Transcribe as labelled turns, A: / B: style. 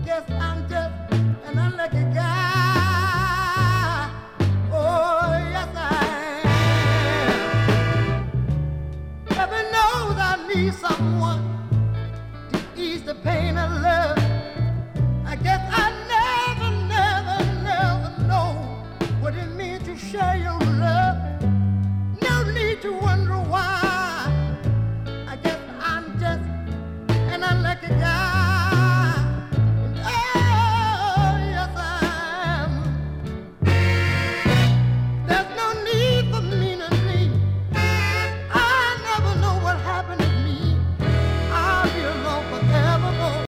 A: guess I'm just an unlucky guy. Oh, yes, I am. Heaven knows I need someone to ease the pain of love.